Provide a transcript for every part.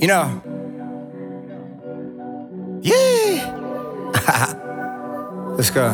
You know? Yeah! Let's go.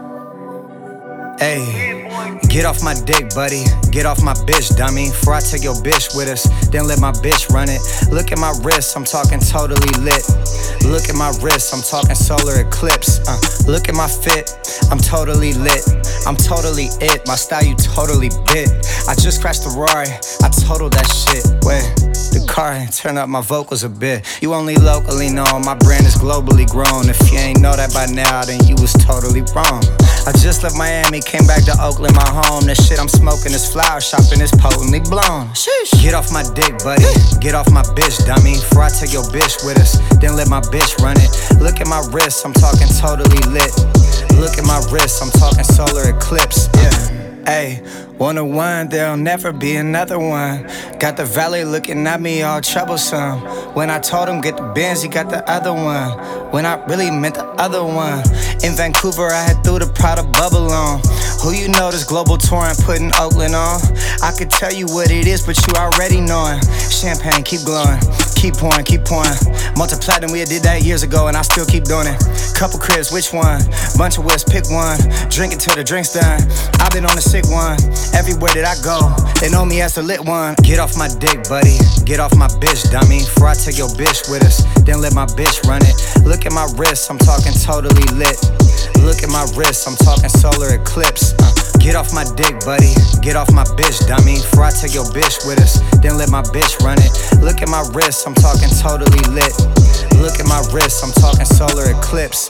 Hey, get off my dick, buddy. Get off my bitch, dummy. Before I take your bitch with us, then let my bitch run it. Look at my wrist, I'm talking totally lit. Look at my wrist, I'm talking solar eclipse. Look at my fit, I'm totally lit. I'm totally it, my style you totally bit. I just crashed the Rari, I totaled that shit. Wait, the car turn up my vocals a bit. You only locally known, my brand is globally grown. If you ain't know that by now, then you was totally wrong. I just left Miami, came back to Oakland, my home. The shit I'm smoking is flower shopping, is potently blown. Sheesh. Get off my dick, buddy. Get off my bitch, dummy. Before I take your bitch with us, then let my bitch run it. Look at my wrist, I'm talking totally lit. Look at my wrist, I'm talking solar eclipse. Yeah. Ayy, 101, there'll never be another one. Got the valet looking at me all troublesome. When I told him get the Benz, he got the other one. When I really meant the other one. In Vancouver, I had threw the Prada bubble on. Who you know this global touring putting Oakland on? I could tell you what it is, but you already knowin'. Champagne, keep glowing. Keep pouring, keep pouring. Multi-platinum, we did that years ago, and I still keep doing it. Couple cribs, which one? Bunch of whips, pick one. Drink it till the drink's done. I've been on the sick one. Everywhere that I go, they know me as the lit one. Get off my dick, buddy. Get off my bitch, dummy. Before I take your bitch with us, then let my bitch run it. Look at my wrist, I'm talking totally lit. Look at my wrist, I'm talking solar eclipse. Get off my dick, buddy. Get off my bitch, dummy. Before I take your bitch with us, then let my bitch run it. Look at my wrist, I'm talking totally lit. Look at my wrist, I'm talking solar eclipse.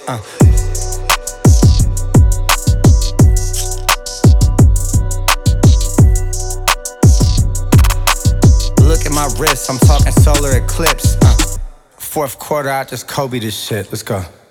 Look at my wrist, I'm talking solar eclipse. Fourth quarter, I just Kobe this shit. Let's go.